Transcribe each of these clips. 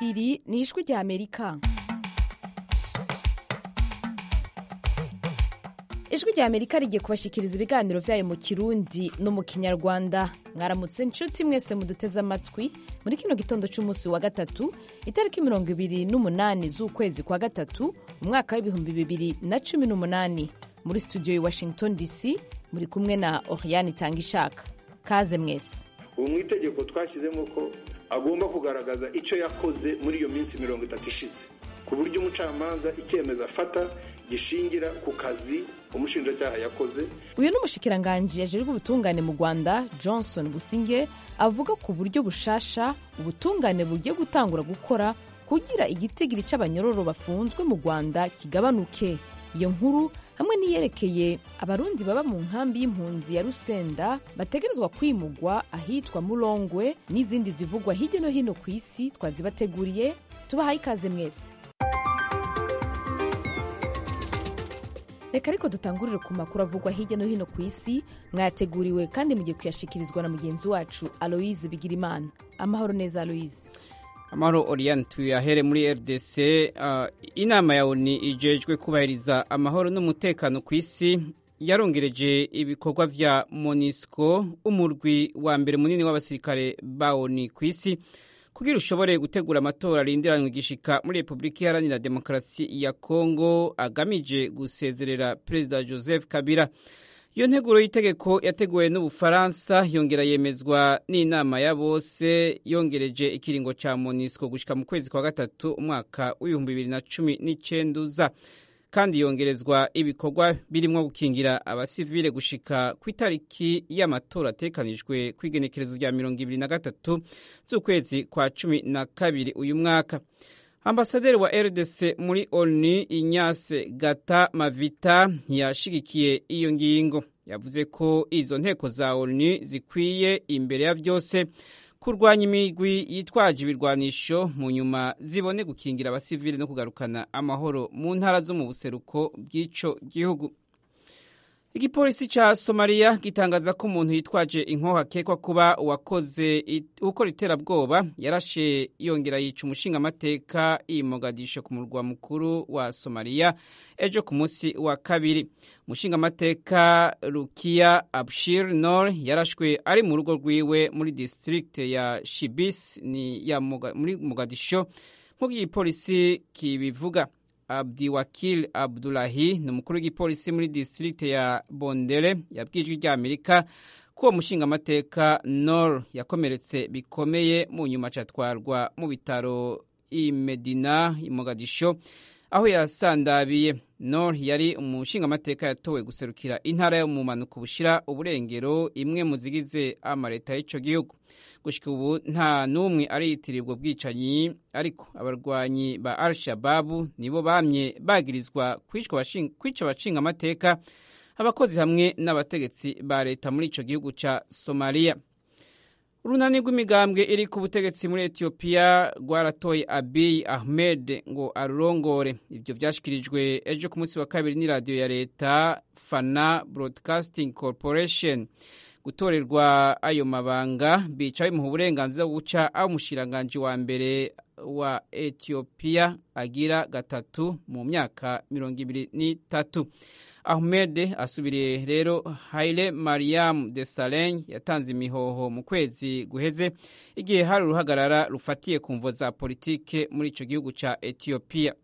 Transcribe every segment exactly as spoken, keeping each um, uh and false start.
Iri ni ijwi rya Amerika. Ijwi rya Amerika rigiye kubashikiriza ibiganiro vyayo mu Kirundi no mu Kinyarwanda. Mwaramutse nshuti mwese muduteze amatwi muri kino gitondo c'umunsi wa gatatu itariki mirongo ibiri n'umunani z'ukwezi kwa gatatu mu mwaka w'ibihumbi bibiri na cumi n'umunani. Muri studio ya Washington D C muri kumwe na Oriane Tangishaka. Kaze mwese. Ubu mu itegeko twashyizemo ko agomba kugaragaza icyo yakoze muri iyo minsi mirongo itatu ishize, ku buryo umucamanza icyemezo afata gishingira ku kazi umushinjacyaha yakoze. Uyu ni umushikiranganji yajejwe ubutungane mu Rwanda Johnson Businge avuga ku buryo bushasha ubutungane bugiye gutangura gukora kugira igitigiri c'abanyororo bafunzwe mu Rwanda kigabanuke. Iyo nkuru hamwe niyerekeye abarundi baba mu nkambi y'impunzi ya Rusenda bategerezwa kwimugwa ahitwa Mulongwe n'izindi zivugwa hirya no hino ku isi twazibateguriye. Tubahaye ikaze mwese. Reka ariko dutangurire ku makuru avugwa hirya no hino ku isi mwateguriwe kandi mugiye kuyashikirizwa na mugenzi wacu Aloise Bigirimana. Amahoro neza Aloise. Amahoro Oriane, tuyahere muri R D C. Uh, inama ya O N U ijejwe kubahiriza amahoro n'umutekano ku isi yarongereje ibikorwa vya MONUSCO, umurwi wa mbere munini w'abasirikare ba O N U ku isi, kugira ushobore gutegura amatora arindiranywe gishika muri Republika Iharanira Demokarasi ya Kongo agamije gusezerera Perezida Joseph Kabila. Iyo nteguro y'itegeko yateguwe n'Ubufaransa yongera yemezwa n'inama ya bose, yongereje ikiringo ca MONUSCO gushika mu kwezi kwa gatatu umwaka w'ibihumbi bibiri na cumi n'icenda, kandi yongerezwa ibikorwa birimwo gukingira abasivile gushika ku itariki y'amatora atekanijwe kw'igenekerezo rya mirongo ibiri na gatatu z'ukwezi kwa cumi na kabiri uyu mwaka. Ambasaderi wa R D C muri O N U Ignace Gata Mavita ntiyashigikiye iyo ngingo. Yavuze ko izo nteko za O N U zikwiye imbere ya vyose kurwanya imigwi yitwaje ibirwanisho, mu nyuma zibone gukingira abasivile no kugarukana amahoro mu ntara zo mu buseruko bw'ico gihugu. Igipolisi ca Somalia gitangaza ko umuntu yitwaje inkoho akekwa kuba uwakoze ukora iterabwoba yarashe yongera yica umushingamateka i Mogadisho ku murwa mukuru wa Somalia ejo ku munsi wa kabiri. Umushingamateka Rukia Abshir Nor yarashwe ari mu rugo rwiwe muri district ya Shibis ni ya Moga, muri Mogadisho nk'uko igipolisi kibivuga. Abdiwakil Abdullahi ni umukuru w'igipolisi muri district ya Bondere yabwijwe rya Amerika ko uwo mushingamateka Nor yakomeretse bikomeye, mu nyuma catwarwa mu bitaro i Medina i Mogadisho aho yasandabiye. Nor yari umushingamateka yatowe guserukira intara yo mu manuko bushira uburengero, imwe mu zigize amareta y'ico gihugu. Gushika ubu nta numwe ariyitirirwa bwicanyi, ariko abarwanyi ba Al-Shabaab nibo bamye bagirizwa kwica abashinga amateka, abakozi hamwe n'abategetsi ba leta muri ico gihugu ca Somalia. Urunani rw'imigambwe iri ku butegetsi muri Ethiopia rwaratoye Abiy Ahmed ngo arurongore. Ivyo vyashikirijwe ejo ku munsi wa kabiri ni radio ya leta Fana Broadcasting Corporation. Gutorerwa ayo mabanga bicaye mu uburenganzira bwo guca aho umushikiranganji wa mbere wa Ethiopia agira gatatu mu myaka mirongo ibiri n'itatu. Ahmed asubiriye rero Haile Mariam Desalegn yatanze imihoho mu kwezi guheze igihe hari uruhagarara rufatiye ku mvo za politike muri ico gihugu ca Ethiopia.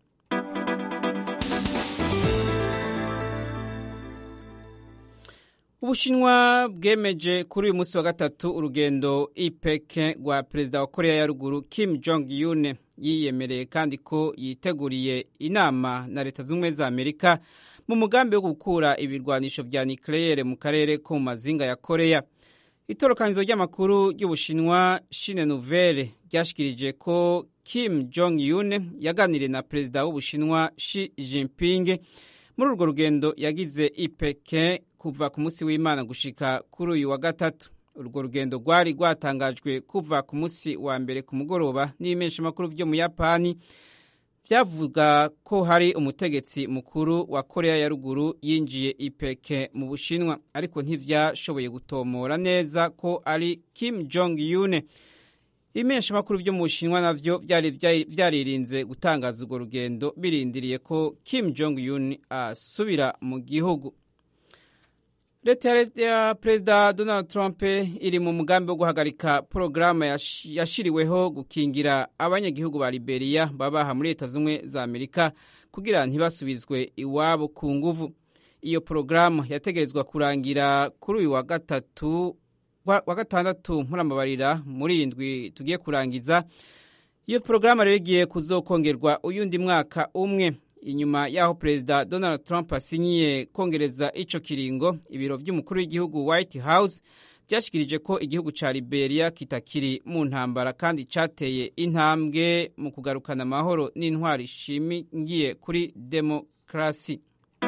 Ubushinwa bwemeje kuri uyu munsi wa gatatu urugendo i Peking rwa Perezida wa Korea ya Ruguru Kim Jong-un. Yiyemereye kandi ko yiteguriye inama na Leta Zunze za Amerika mu mugambi wo gukura ibirwanisho vya nucleaire mu karere ko mu mazinga ya Korea. Itorokanizo ry'amakuru ry'Ubushinwa Shin Nouvelle ryashikirije ko Kim Jong-un yaganiriye na Perezida w'Ubushinwa Xi Jinping muri urwo rugendo yagize i Peking kuva ku munsi w'Imana gushika kuri uyu wa gatatu. Urwo rugendo rwari rwatangajwe kuva ku munsi wa mbere ku mugoroba n'ibimesha makuru vyo mu Yapani vyavuga ko hari umutegetsi mukuru wa Korea ya Ruguru yinjiye i Peking mu Bushinwa, ariko ntivyashoboye gutomora neza ko ari Kim Jong-un. Ibimenyeshamakuru vyo mu Bushinwa navyo vyari vyaririnze gutangaza urwo rugendo birindiriye ko Kim Jong Un asubira mu gihugu. Leta ya Perezida Donald Trump iri mu mugambi wo guhagarika porogaramu yashiriweho gukingira abanyagihugu ba Liberia babaha muri Leta Zunze za Amerika kugira ntibasubizwe iwabo ku nguvu. Iyo porogaramu yategerezwa kurangira kuri uyu wa gatatu wa gatandatu muramabarira muri indwi tugiye kurangiza. Iyo porogaramu rero igiye kuzokongerwa uyundi mwaka umwe. Inyuma yaho Perezida Donald Trump asinyiye kongereza ico kiringo, ibiro vy'umukuru w'igihugu White House byashikirije ko igihugu ca Liberia kitakiri mu ntambara kandi cateye intambwe mu kugarukana amahoro n'intwari ishingiye kuri demokrasi.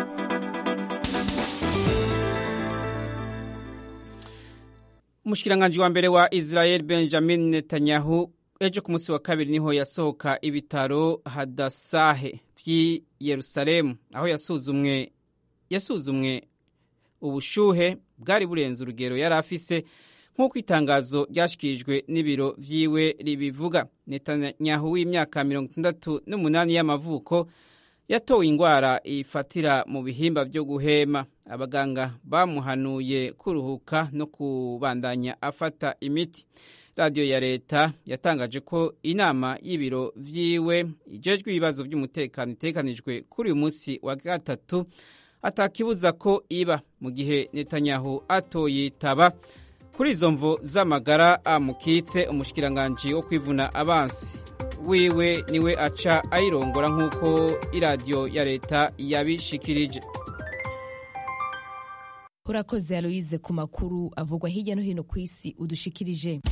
Umushikiranganji wa mbere wa Israel Benjamin Netanyahu ejo ku munsi wa kabiri niho yasohoka ibitaro Hadasahe vy'i Yerusalemu aho yasuzumwe yasuzumwe ubushuhe bwari burenze urugero yari afise nk'uko itangazo ryashikirijwe n'ibiro vyiwe ribivuga. Netanyahu w'imyaka mirongo itandatu n'umunani y'amavuko yatowe ingwara ifatira mu bihimba vyo guhema. Abaganga bamuhanuye kuruhuka no kubandanya afata imiti. Radio ya leta yatangaje ko inama y'ibiro vyiwe ijejwe ibibazo vy'umutekano itekanijwe kuri uyu munsi wa gatatu atakibuza ko iba mu gihe Netanyahu atoyitaba. Kuri izo mvo z'amagara amukitse, umushikiranganji wo kwivuna abansi wiwe niwe aca ayirongora nk'uko iradiyo ya leta yabishikirije. Urakoze Aloise ku makuru avugwa hirya no hino ku isi udushikirije.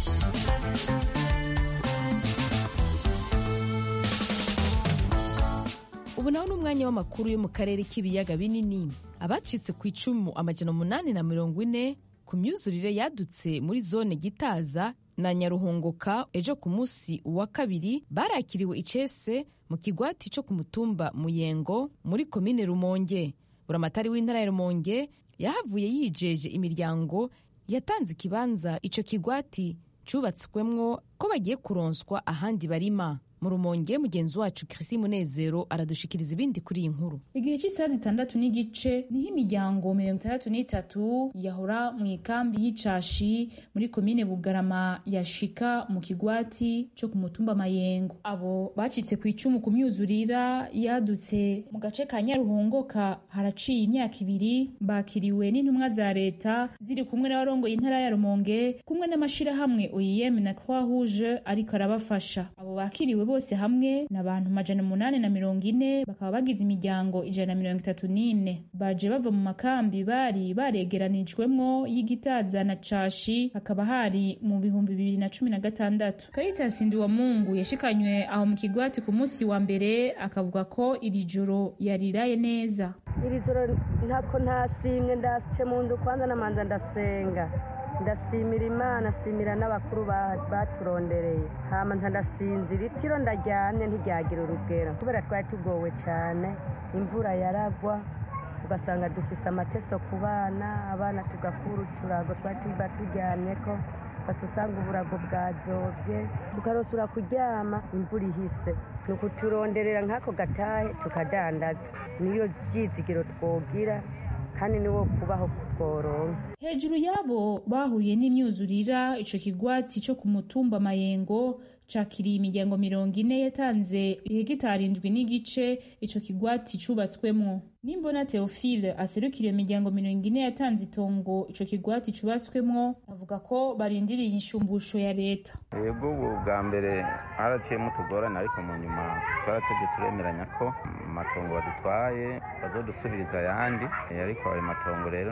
Ubu naho n'umwanya w'amakuru yo mu karere k'ibiyaga binini. Abacitse ku icumu amajana umunani na mirongo ine ku myuzurire yadutse muri zone Gitaza na Nyaruhongoka ejo ku munsi wa kabiri barakiriwe icese mu kigwati cyo ku mutumba Muyengo muri komine Rumonge. Buramatari w'intara ya Rumonge yahavuye yijeje imiryango yatanze ikibanza ico kigwati cubatswemwo ko bagiye kuronswa ahandi barima. Mu Rumonge mugenzi wacu Chrisi Munezero aradushikiriza ibindi kuri iyi nkuru. Igihe cy'isaha zitandatu n'igice niho imiryango mirongo itandatu n'itatu yahora mu ikambi y'Icashi muri komine Bugarama yashika mu kigwati cyo ku mutumba Mayengo. Abo bacitse ku icumu ku myuzurira yadutse mu gace ka Nyaruhongoka haraciye imyaka ibiri, bakiriwe n'intumwa za leta ziri kumwe n'abarongoye intara ya Rumonge kumwe n'amashirahamwe O I M na Croix Rouge ariko arabafasha. Abo bakiriwe bose hamwe n'abantu majana umunani na mirongo ine bakaba bagize imiryango ijana na mirongo itatu n'ine. Baje bava mu makambi bari baregeranijwemwo y'Igitaza na Cashi, hakaba hari mu bihumbi bibiri na cumi na gatandatu. Caritas Ndiwamungu yashikanywe aho mu kigwati ku munsi wa mbere akavuga ko iri joro yariraye neza. Iri joro ntako ntasimye ndasce mu nzu kwanza namanza ndasenga. Ndasimira Imana, simira n'abakuru baturondereye. Hama ndasinzira itiro ndaryamye ntiryagira urugero kubera twari tugowe cyane. Imvura yaragwa ugasanga dufise amateso ku bana, abana tugakura uturago twari tuba turyamye ko basusanga uburago bwazovye tukarosura kuryama imvura ihise. Nuko turonderera nk'ako gatahe tukadandaza. Niyo vyizigiro twogira kandi niwo kubaho kutworonka. Hejuru yabo bahuye n'imyuzurira, ico kigwati cyo ku mutumba Mayengo cakiriye imiryango mirongo ine yatanze hegitari indwi n'igice ico kigwati cubatswemwo. Nimbona Theophile aserukiriye imiryango mirongo ine yatanze itongo ico kigwati cubatswemwo avuga ko barindiriye inshumbusho ya leta. Yego bwa mbere haraciyemo tugorana ariko mu nyuma twaratevye turemeranya ko amatongo badutwaye bazodusubiriza ayandi, ariko ayo matongo rero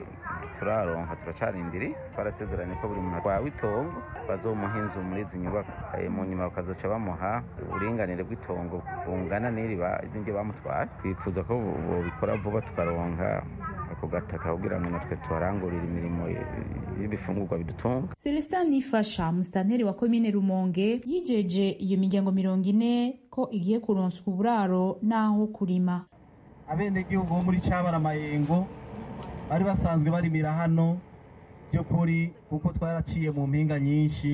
turaronka turacarindiri. Twarasezeranye ko buri muntu atwawe itongo bazomuha inzu muri izi nyubako, mu nyuma bakazoca bamuha uburinganire bw'itongo bungana n'iri bamutwaye. Twifuza ko bikora vuba tukaronka ako gataka kugira ngo natwe tuharangurire imirimo y'ibifungurwa bidutunga. Celestin Nifasha, musitanteri wa komine Rumonge, yijeje iyo miryango mirongo ine ko igiye kuronswa uburaro n'aho kurima. Abenegihugu bo muri Cabara Mayengo bari basanzwe barimira hano by'ukuri kuko twaraciye mu mpinga nyinshi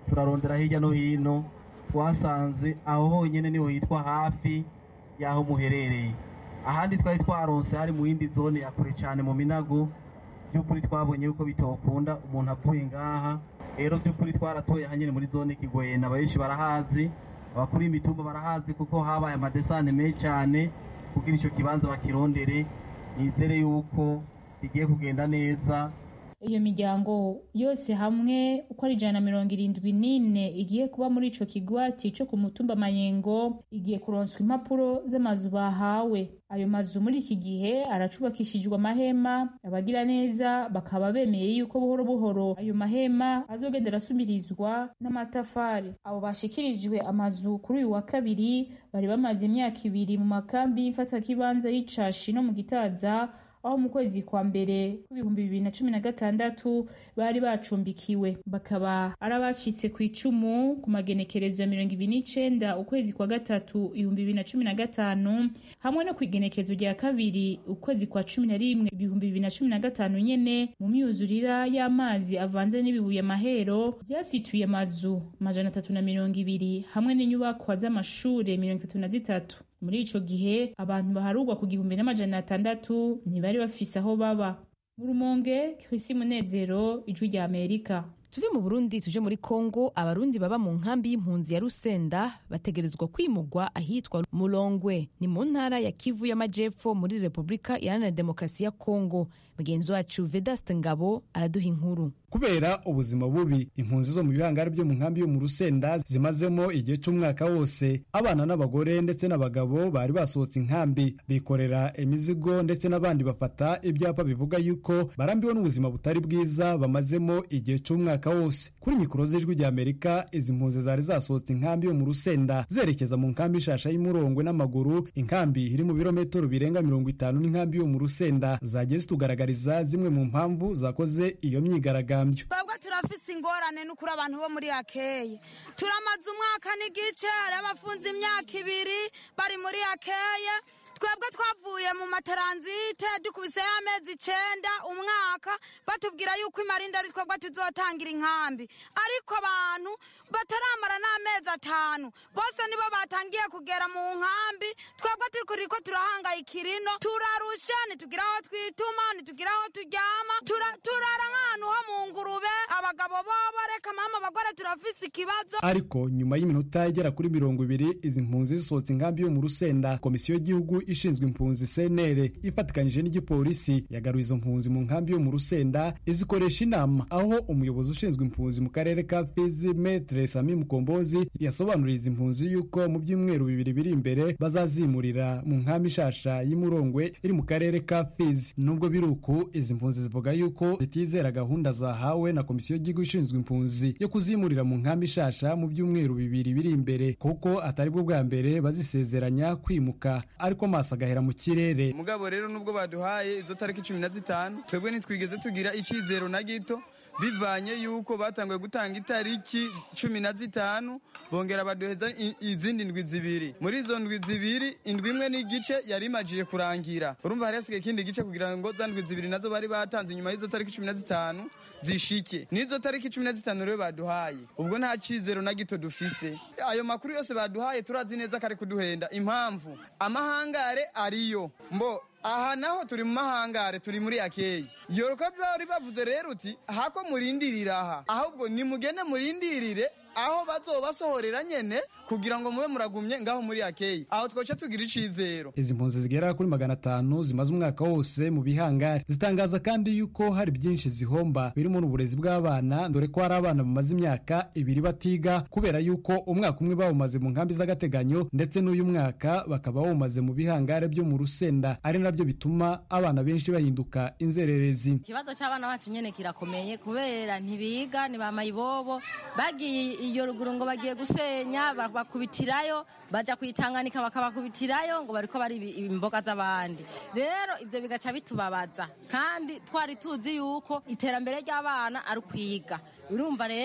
turarondera hirya no hino, twasanze aho honyine niho hitwa hafi y'aho muherereye. Ahandi twari twaronse hari mu yindi zone ya kure cyane mu Minago, by'ukuri twabonye yuko bitokunda umuntu avuye ngaha. Rero by'ukuri twaratoye hanyine muri zone Kigwena, abenshi barahazi, abakuru imitumba barahazi kuko habaye amadesane menshi cyane kugira icyo kibanza bakirondere. Nizere yuko bigiye kugenda neza. Iyo miryango yose hamwe uko ari ijana na mirongo irindwi n'ine igiye kuba muri ico kigwati cyo ku mutumba Mayengo igiye kuronswa impapuro z'amazu bahawe. Ayo mazu muri iki gihe aracubakishijwe amahema, abagira neza bakaba bemeye yuko buhoro buhoro ayo mahema azogenda arasubirizwa n'amatafari. Abo bashikirijwe amazu kuri uyu wa kabiri bari bamaze imyaka ibiri mu makambi y'imfatakibanza y'Icashi no mu Gitaza, aho mu kwezi kwa mbere kw'ibihumbi bibiri na cumi na gatandatu bari bacumbikiwe. Bakaba arabacitse ku icumu ku magenekerezo ya mirongo ibiri n'icenda ukwezi kwa gatatu ibihumbi bibiri na cumi na gatanu, hamwe no ku igenekerezo rya kabiri ukwezi kwa cumi na rimwe ibihumbi bibiri na cumi na gatanu nyene mu myuzurira y'amazi avanze n'ibibuye mahero byasituye amazu amajana atatu na mirongo ibiri hamwe n'inyubakwa z'amashure mirongo itatu na zitatu. Muri ico gihe abantu baharugwa ku gihumbi n'amajana atandatu ntibari bafise aho baba. Mu Rumonge, Chrissy Munezero, Ijwi rya Amerika. Tuve mu Burundi tuje muri Kongo. Abarundi baba mu nkambi y'impunzi ya Rusenda bategerezwa kwimugwa ahitwa Mulongwe, ni mu ntara ya Kivu y'Amajepfo muri Republika Iharanira Demokarasi ya Kongo. Mugenzi wacu Vedaste Ngabo araduha inkuru. Kubera ubuzima bubi impunzi zo mu bihangare byo mu nkambi yo mu Rusenda zimazemo igihe cy'umwaka wose, abana n'abagore ndetse n'abagabo bari basohotse inkambi bikorera imizigo, ndetse n'abandi bafata ibyapa bivuga yuko barambiwe n'ubuzima butari bwiza bamazemo igihe cy'umwaka wose. Kuri mikoro z'Ijwi rya Amerika, izi mpunzi zari zasohotse inkambi yo mu Rusenda zerekeza mu nkambi Shasha y'Imurongwe n'amaguru. Inkambi iri mu birometero birenga mirongo itanu n'inkambi yo mu Rusenda. Zagiye zitugaragariza zimwe mu mpamvu zakoze iyo myigaragambyo. Twebwe turafise ingorane n'ukuri abantu bo muri Akeye. Turamaze umwaka n'igice, hari abafunze imyaka ibiri bari muri Akeye. Twebwe twavuye mu materanzite dukubise y'amezi icenda umwaka batubwira yuko imarinda ari twebwe tuzotangira inkambi, ariko abantu bataramara n'amezi atanu bose nibo batangiye kugera mu nkambi. Twebwe turiko turahangayikira ino, turarusha, ntitugira aho twituma, ntitugira aho turyama, turara nk'ahantu ho mu ngurube. Abagabo bobo reka mama abagore turafise ikibazo. Ariko nyuma y'iminota igera kuri mirongo ibiri izi mpunzi zisohotse inkambi yo mu Rusenda, komisiyo y'igihugu ishinzwe impunzi C N L ifatikanyije n'igipolisi yagaruye izo mpunzi mu nkambi yo mu Rusenda, izikoresha inama aho umuyobozi ushinzwe impunzi mu karere ka Fizi Maître Sami Mukombozi yasobanuriye izi mpunzi yuko mu byumweru bibiri biri imbere bazazimurira mu nkambi Shasha y'Imurongwe iri mu karere ka Fizi. Nubwo biruko izi mpunzi zivuga yuko zitizera gahunda zahawe na komisiyo y'igihugu ishinzwe impunzi yo kuzimurira mu nkambi Shasha mu byumweru bibiri biri imbere, kuko atari bwo bwa mbere bazisezeranya kwimuka, ariko maso agahera mu kirere. Mugabo rero nubwo baduhaye izo tariki cumi na zitanu twebwe ntitwigeze tugira icyizero na gito, bivanye yuko batanguye gutanga itariki cumi na zitanu bongera baduheza izindi ndwi zibiri. Muri izo ndwi zibiri indwi imwe n'igice yari imajije kurangira, urumva hari hasigaye ikindi gice kugira ngo za ndwi zibiri nazo bari batanze nyuma y'izo tariki cumi na zitanu zishike. N'izo tariki cumi na zitanu rero baduhaye, ubwo nta cizero na gito dufise. Ayo makuru yose baduhaye turazi neza kare kuduhenda. Impamvu amahangare ariyo mbo aha naho turi mu mahangare, turi muri Akeye. Yoroka bari bavuze rero uti hako murindirira aha, ahubwo nimugende murindirire aho bazobasohorera nyene kugira ngo mube muragumye ngaho muri Akeye, aho twoca tugira icizero. Izi mpunzi zigera kuri magana atanu zimaze umwaka wose mu bihangare zitangaza kandi yuko hari byinshi zihomba birimo n'uburezi bw'abana, dore ko hari abana bamaze imyaka ibiri batiga kubera yuko umwaka umwe bawumaze mu nkambi z'agateganyo, ndetse n'uyu mwaka bakaba bawumaze mu bihangare byo mu Rusenda, ari nabyo bituma abana benshi bahinduka inzererezi. Ikibazo cy'abana bacu nyene kirakomeye kubera ntibiga, ni bamayibobo bagiye iyo ruguru ngo bagiye gusenya bakubitirayo, baja kwitanganika bakabakubitirayo ngo bariko bari imboga z'abandi. Rero ibyo bigaca bitubabaza, kandi twari tuzi yuko iterambere ry'abana ari kwiga. Urumva rero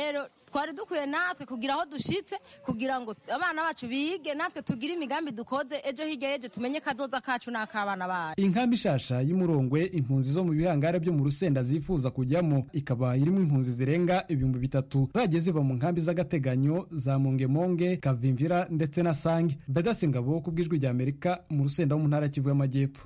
twari dukwiye natwe kugira aho dushitse kugira ngo abana bacu bige natwe tugire imigambi dukoze ejo hirya y'ejo tumenye kazoza kacu n'akabana bacu. Inkambi shasha y'Umurongwe impunzi zo mu bihangare byo mu Rusenda zifuza kujyamo ikaba irimo impunzi zirenga ibihumbi bitatu zagiye ziva mu nkambi z'agateganyo za Mongemonge, Kavimvira ndetse na Sange. Bedase Ngabo ku bw'ijwi rya Amerika mu Rusenda wo mu ntara Kivu y'Amajyepfo.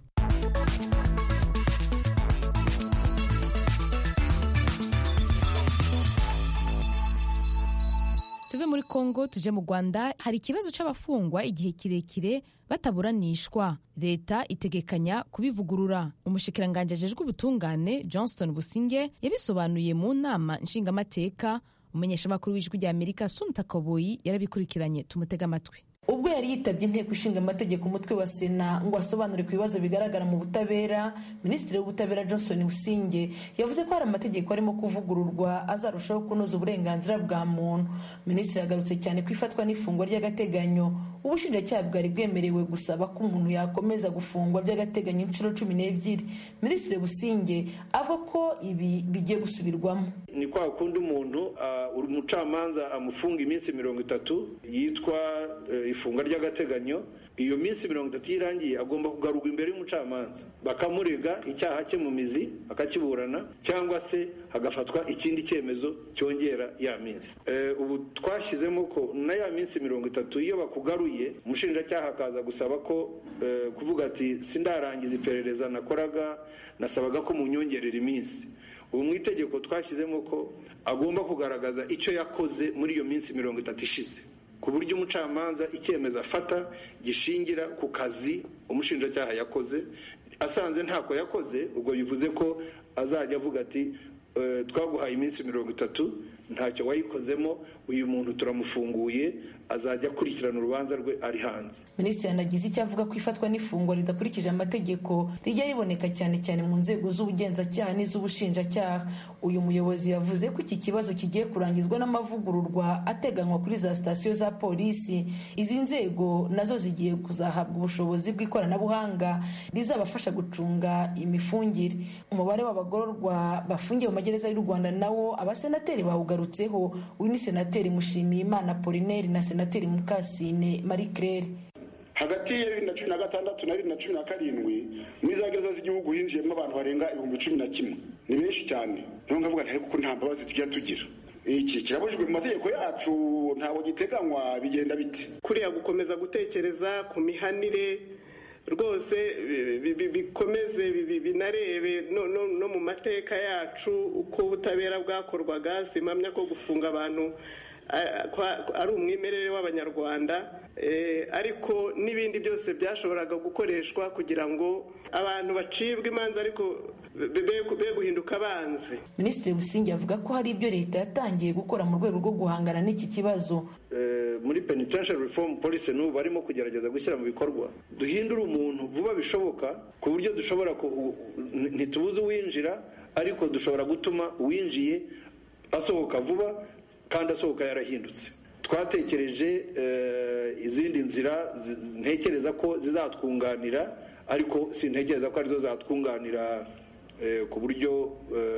Tuve muri Kongo tuje mu Rwanda. Hari ikibazo c'abafungwa igihe kirekire bataburanishwa, leta itegekanya kubivugurura. Umushikiranganje ajejwe ubutungane Johnston Businge yabisobanuye mu nama nshingamateka. Umumenyeshamakuru w'ijwi rya Amerika Sumta Kaboyi yarabikurikiranye, tumutega amatwi. Ubwo yari yitabye inteko ishinga amategeko umutwe wa Sena ngo asobanure ku bibazo bigaragara mu butabera, Minisitiri w'ubutabera Johnson Businge yavuze ko hari amategeko arimo kuvugururwa azarushaho kunoza uburenganzira bwa muntu. Minisitiri yagarutse cyane ku ifatwa n'ifungwa ry'agateganyo. Ubushinjacyaha bwari bwemerewe gusaba ko umuntu yakomeza gufungwa by'agateganyo inshuro cumi n'ebyiri. Minisitiri Businge avuga ko ibi bigiye gusubirwamo. Ni kwa kundi umuntu uri umucamanza amufunga iminsi mirongo itatu yitwa ifunga ry'agateganyo. Iyo minsi mirongo itatu irangiye agomba kugarurwa imbere y'umucamanza bakamurega icyaha cye mu mizi akakiburana, cyangwa se hagafatwa ikindi cyemezo cyongera ya minsi. E, ubu twashyizemo ko na ya minsi mirongo itatu iyo bakugaruye umushinjacyaha akaza gusaba ko e, kuvuga ati sindarangiza iperereza nakoraga, nasabaga ko munyongerera iminsi. Ubu mu itegeko twashyizemo ko agomba kugaragaza icyo yakoze muri iyo minsi mirongo itatu ishize, ku buryo umucamanza icyemezo afata gishingira ku kazi umushinjacyaha yakoze. Asanze ntako yakoze, ubwo bivuze ko azajya avuga ati e, twaguhaye iminsi mirongo itatu ntacyo wayikozemo, uyu muntu turamufunguye, azajya akurikirana urubanza rwe ari hanze. Minisitiri yanagize icyo avuga ko ifatwa n'ifungwa ridakurikije amategeko rijya riboneka cyane cyane mu nzego z'ubugenzacyaha n'iz'ubushinjacyaha. Uyu muyobozi yavuze ko iki kibazo kigiye kurangizwa n'amavugururwa ateganywa kuri za sitasiyo za polisi. Izi nzego nazo zigiye kuzahabwa ubushobozi bw'ikoranabuhanga rizabafasha gucunga imifungire. Umubare w'abagororwa bafungiye mu magereza y'u Rwanda nawo abasenateri bawugarutseho. Uyu ni Senateri Mushimiyimana Apollinaire na Senateri Mukasine Marie Claire. Hagati ya bibiri na cumi na gatandatu na bibiri na cumi na karindwi muri za gereza z'igihugu hinjiyemo abantu barenga ibihumbi cumi na kimwe. Ni benshi cyane. Niyo ngavuga nti ariko nta mbabazi tujya tugira. Iki kirabujijwe mu mategeko yacu, ntawo giteganywa, bigenda bite? Kuriya gukomeza gutekereza ku mihanire rwose bikomeze binarebe no mu mateka yacu uko ubutabera bwakorwaga. Simamya ko gufunga abantu ari umwimerere w'Abanyarwanda, ariko n'ibindi byose byashoboraga gukoreshwa kugira ngo abantu bacibwe imanza ariko be guhinduka abanzi. Minisitiri Businge avuga ko hari ibyo leta yatangiye gukora mu rwego rwo guhangana n'iki kibazo. Muri penitentiary reform policy n'ubu barimo kugerageza gushyira mu bikorwa, duhindura umuntu vuba bishoboka, ku buryo dushobora ntitubuze uwinjira, ariko dushobora gutuma uwinjiye asohoka vuba kandi asohoka yarahindutse. Twatekereje izindi nzira ntekereza ko zizatwunganira, ariko sintekereza ko arizo zatwunganira ku buryo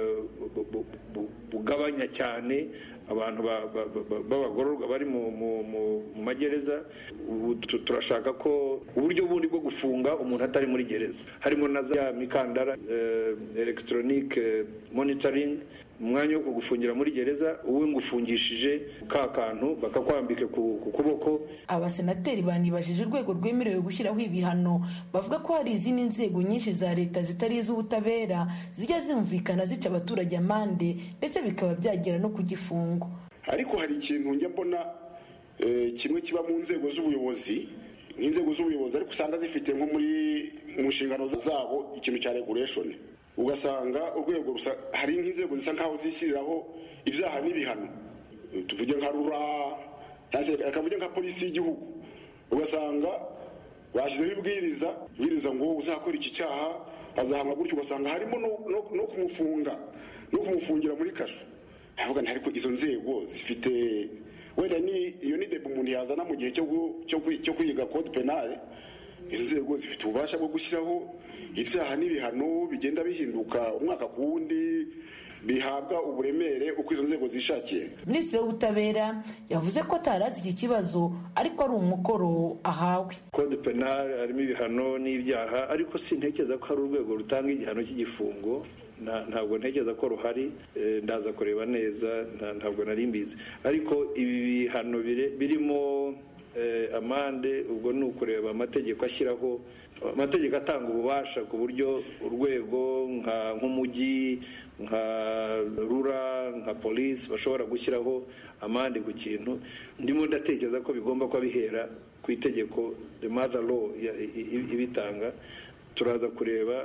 bugabanya cyane abantu b'abagororwa bari mu magereza. Ubu turashaka ko uburyo bundi bwo gufunga umuntu atari muri gereza, harimo na za mikandara electronic monitoring, umwanya wo kugufungira muri gereza uwe ngufungishije ka kantu bakakwambike ku kuboko. Abasenateri banibajije urwego rwemerewe gushyiraho ibihano, bavuga ko hari izindi nzego nyinshi za leta zitari iz'ubutabera zijya zumvikana zica abaturage amande ndetse bikaba byagera no kugifunga. Ariko hari ikintu njya mbona kimwe kiba mu nzego z'ubuyobozi, n'inzego z'ubuyobozi ariko usanga zifite nko muri mu nshingano zabo ikintu cya regulation, ugasanga urwego hari nk'inzego zisa nkaho zishyiriraho ibyaha n'ibihano. Tuvuge nka rura, akavuge nka polisi y'igihugu, ugasanga bashyizeho ibwiriza ibwiriza ngo uzakora iki cyaha azahanwa gutyo, ugasanga harimo no kumufunga no kumufungira muri kasho. Avuga nti ariko izo nzego zifite wenda ni iyo ni debo umuntu yazana mu gihe cyo kwiga code penale. Izo nzego zifite ububasha bwo gushyiraho ibyaha n'ibihano bigenda bihinduka umwaka ku wundi, bihabwa uburemere uko izo nzego zishakiye. Minisitiri w'ubutabera yavuze ko atarazi iki kibazo ariko ari umukoro ahawe. Code penal harimo ibihano n'ibyaha, ariko sintekereza ko hari urwego rutanga igihano cy'igifungo. Ntabwo ntekereza ko ruhari, ndaza kureba neza, ntabwo nari mbizi. Ariko ibi bihano birimo amande, ubwo ni ukureba amategeko ashyiraho, amategeko atanga ububasha ku buryo urwego nk'umujyi, nka rura, nka polisi bashobora gushyiraho amande ku kintu. Ndimo ndatekereza ko bigomba kuba bihera ku itegeko, the mother law ibitanga. Turaza kureba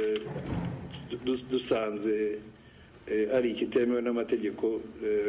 dusanze ari ikitemewe n'amategeko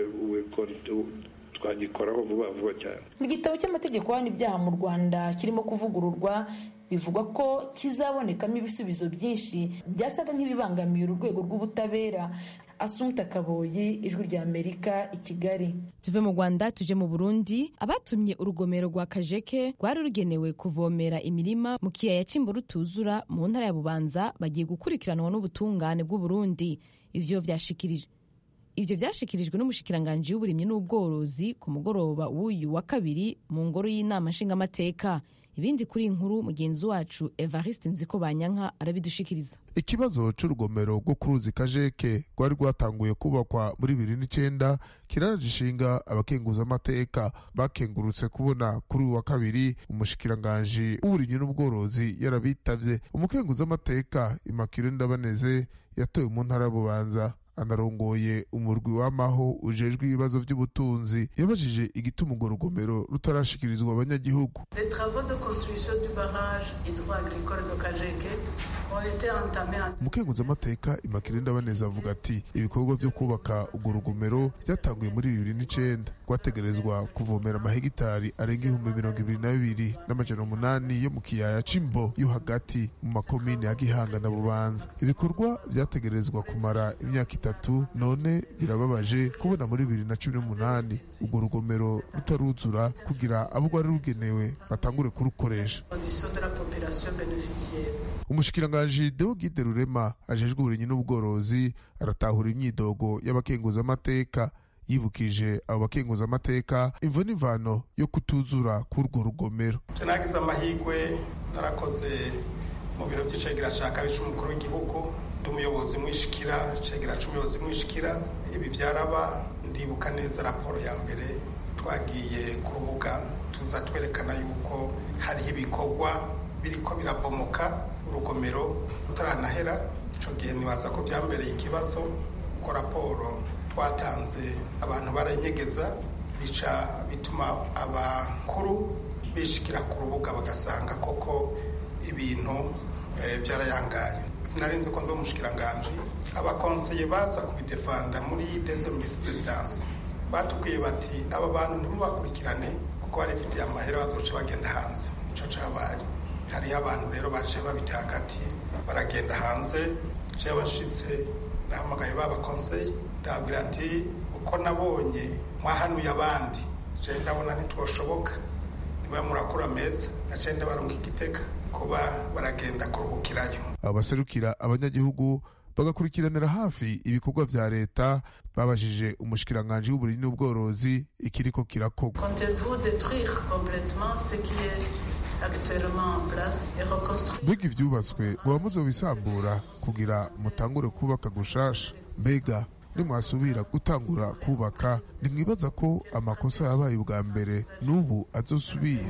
twagikoraho vuba vuba cyane. Mu gitabo cy'amategeko hano ibyaha mu Rwanda kirimo kuvugururwa bivugwa ko kizabonekamo ibisubizo byinshi byasaga nk'ibibangamiye urwego rw'ubutabera. Asumta Kaboyi, Ijwi rya Amerika, i Kigali. Tuve mu Rwanda tuje mu Burundi. Abatumye urugomero rwa Kajeke rwari rugenewe kuvomera imirima mu kiyaya cy'Imbo rutuzura mu ntara ya Bubanza bagiye gukurikiranwa n'ubutungane bw'u Burundi. Ivyo vyashikirijwe Ivyo vyashikirijwe n'umushikiranganji w'uburimyi n'ubworozi ku mugoroba w'uyu wa kabiri mu ngoro y'inama nshingamateka. Ibindi kuri inkuru mugenzi wacu Evariste Nzikobanyanka arabidushikiriza. Ikibazo c'urugomero rwo ku ruzi Kajeke rwari rwatanguye kubakwa muri bibiri n'icenda kirajishinga abakenguza amateka bakengurutse kubona kuri uwa kabiri umushikiranganji w'uburimyi n'ubworozi yarabitavye. Umukenguza amateka Immaculée Ndabaneze yatowe mu ntara ya Bubanza anarongoye umurwi w'amaho ujejwe ibibazo by'ubutunzi yabajije igituma urwo rugomero rutarashikirizwa abanyagihugu. Les travaux de construction du barrage hydro-agricole de Kajeke ont été entamés. Umukenguza amateka Immaculée Ndabaneze avuga ati ibikorwa byo kubaka urwo rugomero byatanguye muri bibiri n'icenda rwategerezwa kuvomera amahegitari arenga ibihumbi mirongo ibiri na bibiri n'amajana umunani yo mu kiyaya c'Imbo yo hagati mu makomine ya Gihanga na Bubanza. Ibikorwa byategerezwa kumara imyaka itatu, none birababaje kubona muri bibiri na cumi n'umunani urwo rugomero rutaruzura kugira abo rwari rugenewe batangure kurukoresha. Umushikiranganji Deogide Rurema ajejwe uburimyi n'ubworozi aratahura imyidogo y'abakenguza amateka. Yibukije abo bakenguza amateka imvo n'imvano yo kutuzura k'urwo rugomero. Nagize amahirwe narakoze mu biro by'icegera ca kabiri c'umukuru w'igihugu, ndi umuyobozi mwishikira, icegera c'umuyobozi mwishikira. Ibi byaraba, ndibuka neza raporo ya mbere twagiye ku rubuga tuza twerekana yuko hariho ibikorwa biriko birabomoka, urugomero rutaranahera. Ico gihe nibaza ko byambereye ikibazo ko raporo twatanze abantu baranyegeza, bica bituma abakuru bishikira ku rubuga bagasanga koko ibintu e, byarayangaye. Sinarinze ko nzo mushikiranganje abakonseye baza kubidefanda muri deuxième vice présidence batubwiye bati aba bantu ntimubakurikirane kuko bari bafite amahera bazoca bagenda hanze. Ico cabaye hari abantu rero baje babitagati baragenda hanze. Jewe nshitse nahamagaye baba konseye ndabwira ati uko nabonye mwahanuye abandi je ndabona ntitwoshoboka, niba murakura meza nace ndabaronka igitega kuba baragenda kuruhukirayo. Abaserukira abanyagihugu bagakurikiranira hafi ibikorwa vya leta babajije umushikiranganje w'uburimyi n'ubworozi ikiriko kirakogwa. Comptez-vous détruire complètement ce qui est actuellement en place et reconstruire? Mbega ivyubatswe muba muzobisambura kugira mutangure kubaka gushasha? Mbega nimwasubira gutangura kubaka nimwibaza ko amakosa yabaye ubwa mbere n'ubu azosubira?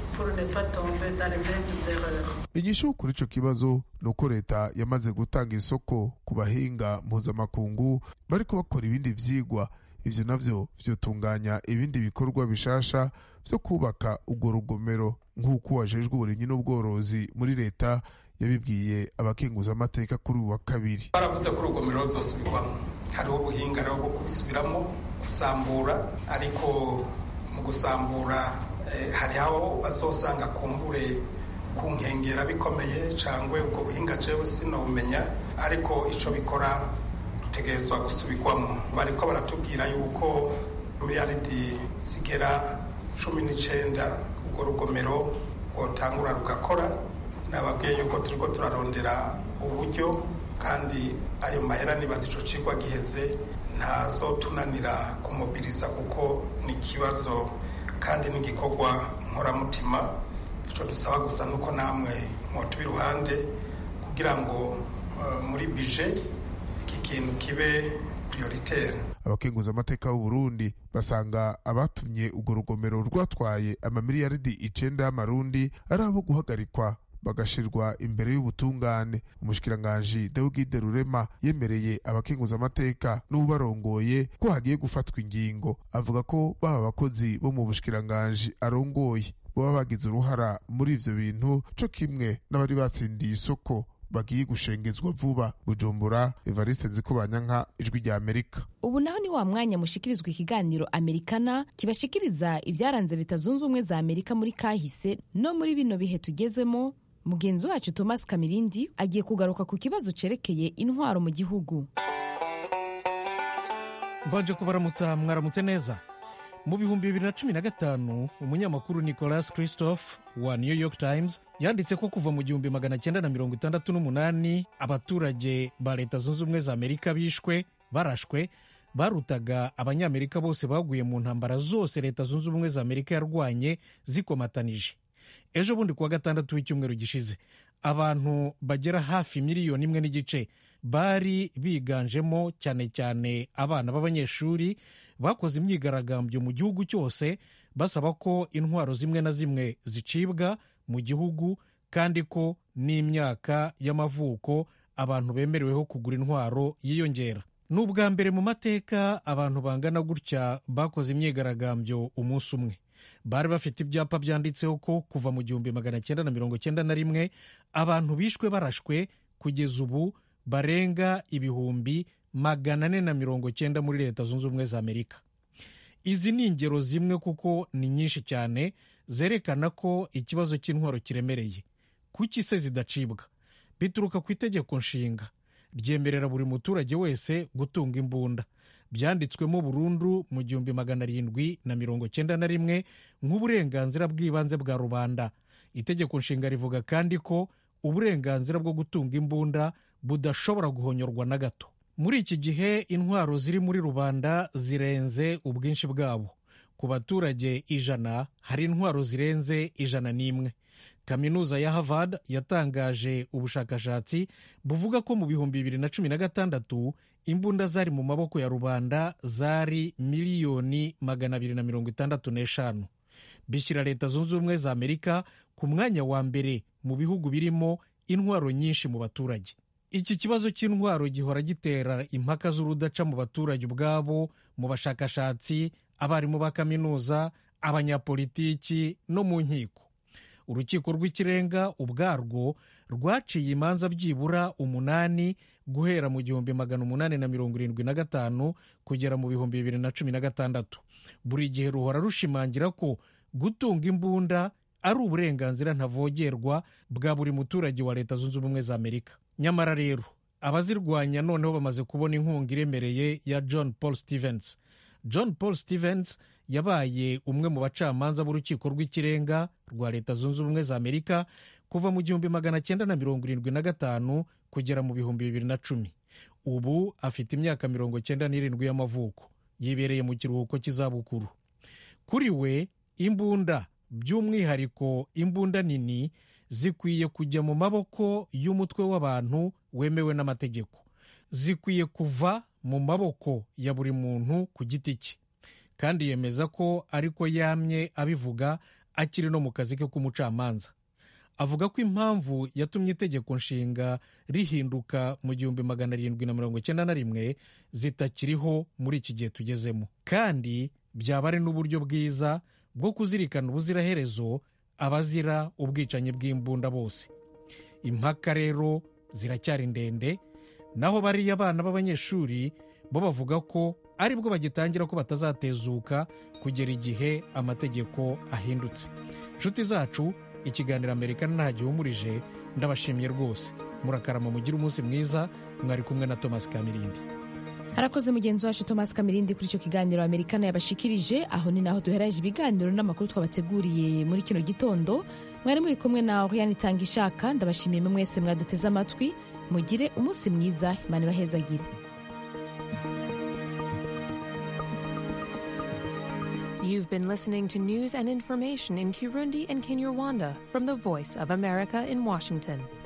Inyishu kuri ico kibazo nuko leta yamaze gutanga isoko ku bahinga mpuzamakungu bariko bakora ibindi vyigwa. Ivyo navyo vyotunganya ibindi bikorwa bishasha vyo kubaka urwo rugomero nk'uko wajejwe uburimyi n'ubworozi muri leta yabibwiye abakenguza amateka kuri uwa kabiri. Baravuze ko urugomero ruzosubirwamo, hariho ubuhinga rero bwo kubisubiramo, gusambura, ariko mu gusambura eh, hari aho bazosanga kumbure ku nkengera bikomeye cangwe ubwo buhinga jewe sinobumenya, ariko ico bikora rutegerezwa gusubirwamo. Bariko baratubwira yuko miliyaridi zigera cumi n'icenda urwo rugomero rwotangura rugakora. Nababwiye yuko turiko turarondera uburyo kandi ayo mahera nibaza ico cigwa giheze ntazotunanira kumobiriza kuko ni ikibazo kandi n'igikorwa nkoramutima. Ico dusaba gusa nuko namwe mwotuba iruhande kugira ngo uh, muri bije iki kintu kibe prioritaire. Abakenguza amateka y'u Burundi basanga abatumye urwo rugomero rwatwaye amamiliyaridi icenda y'amarundi ari abo guhagarikwa bagashirwa imbere y'ubutungane. Umushikiranganji Deogide Rurema yemereye abakenguza amateka n'ubarongoye ko hagiye gufatwa ingingo. Avuga ko baba abakozi bo mu bushikiranganji arongoye baba bagize uruhara muri ivyo bintu co kimwe n'abari batsindiye isoko bagiye gushengezwa vuba. Bujumbura, Evariste Nzikobanyanka, Ijwi rya Amerika. Ubu naho ni wa mwanya mushikirizwa ikiganiro Amerikana kibashikiriza ivyaranze Leta Zunze Ubumwe za Amerika muri kahise no muri bino bihe tugezemo. Mugenzi wacu Thomas Kamirindi agiye kugaruka ku kibazo cerekeye intwaro mu gihugu. Mbaje kubaramutsa, mwaramutse neza. Mu bihumbi bibiri na cumi na gatanu umunyamakuru Nicholas Christophe wa New York Times yanditse ko kuva mu gihumbi magana cyenda na mirongo itandatu n'umunani abaturage ba Leta Zunze Ubumwe za Amerika bishwe barashwe barutaga abanyamerika bose baguye mu ntambara zose Leta Zunze Ubumwe za Amerika yarwanye zikomatanije. Ejo bundi kuwa gatandatu w'icyumweru gishize abantu bagera hafi miliyoni imwe n'igice bari biganjemo cyane cyane abana b'abanyeshuri bakoze imyigaragambyo mu gihugu cyose basaba ko intwaro zimwe na zimwe zicibwa mu gihugu kandi ko n'imyaka y'amavuko abantu bemereweho kugura intwaro yiyongera. N'ubwa mbere mu mateka abantu bangana gutya bakoze imyigaragambyo umunsi umwe. Bari bafite ibyapa byanditseho ko kuva mu gihumbi magana cyenda na mirongo cyenda na rimwe abantu bishwe barashwe kugeza ubu barenga ibihumbi magana ane na mirongo cyenda muri Leta Zunze Ubumwe za Amerika. Izi ni ingero zimwe kuko ni nyinshi cyane zerekana ko ikibazo cy'intwaro kiremereye. Kuki se zidacibwa? Bituruka ku itegeko nshinga ryemerera buri muturage wese gutunga imbunda. Byanditswemo burundu mu gihumbi magana arindwi na mirongo cyenda na rimwe nk'uburenganzira bw'ibanze bwa rubanda. Itegeko nshinga rivuga kandi ko uburenganzira bwo gutunga imbunda budashobora guhonyorwa na gato. Muri iki gihe intwaro ziri muri rubanda zirenze ubwinshi bwabo. Ku baturage ijana hari intwaro zirenze ijana n'imwe. Kaminuza ya Harvard yatangaje ubushakashatsi buvuga ko mu bihumbi bibiri na cumi na gatandatu imbunda zari mu maboko ya rubanda zari miliyoni magana abiri na mirongo itandatu n'eshanu. Bishyira Leta Zunze Ubumwe za Amerika ku mwanya wa mbere mu bihugu birimo intwaro nyinshi mu baturage. Iki kibazo cy'intwaro gihora gitera impaka z'urudaca mu baturage ubwabo, mu bashakashatsi, abarimu ba kaminuza, abanyapolitiki no mu nkiko. Urukiko rw'ikirenga ubwarwo rwaciye imanza byibura umunani guhera mu gihumbi magana umunani na mirongo irindwi na gatanu kugera mu bihumbi bibiri na cumi na gatandatu. Buri gihe ruhora rushimangira ko gutunga imbunda ari uburenganzira ntavogerwa bwa buri muturage wa Leta Zunze Ubumwe za Amerika. Nyamara rero abazirwanya noneho bamaze kubona inkunga iremereye ya John Paul Stevens. John Paul Stevens yabaye umwe mu bacamanza b'urukiko rw'ikirenga rwa Leta Zunze Ubumwe za Amerika kuva mu gihumbi magana cyenda na mirongo irindwi na gatanu kugera mu bihumbi bibiri na cumi. Ubu afite imyaka mirongo cyenda n'irindwi y'amavuko, yibereye mu kiruhuko cy'izabukuru. Kuri we imbunda, by'umwihariko imbunda nini, zikwiye kujya mu maboko y'umutwe w'abantu wemewe n'amategeko. Zikwiye kuva mu maboko ya buri muntu ku giti cye. Kandi yemeza ko ariko yamye abivuga akiri no mu kazi ke k'umucamanza. Avuga ko impamvu yatumye itegeko nshinga rihinduka mu gihumbi magana arindwi na mirongo cyenda na rimwe zitakiriho muri iki gihe tugezemo, kandi byaba ari n'uburyo bwiza bwo kuzirikana ubuziraherezo abazira ubwicanyi bw'imbunda bose. Impaka rero ziracyari ndende, naho bariya abana b'abanyeshuri bo bavuga ko aribwo bagitangira ko batazatezuka kugera igihe amategeko ahindutse. Nshuti zacu, ikiganiro Amerika nta gihumurije, ndabashimiye rwose. Murakarama, mugire umunsi mwiza. Mwari kumwe na Thomas Kamirindi. Harakoze mugenzi wacu Thomas Kamirindi kuri icyo kiganiro Amerikana yabashikirije. Aho ni naho duheraje ibiganiro n'amakuru twabateguriye muri kino gitondo. Mwari muri kumwe na Oriane Tangishaka. Ndabashimiye mwese mwaduteze amatwi. mugire umunsi mwiza, imana ibahezagire. You've been listening to news and information in Kirundi and Kinyarwanda from the Voice of America in Washington.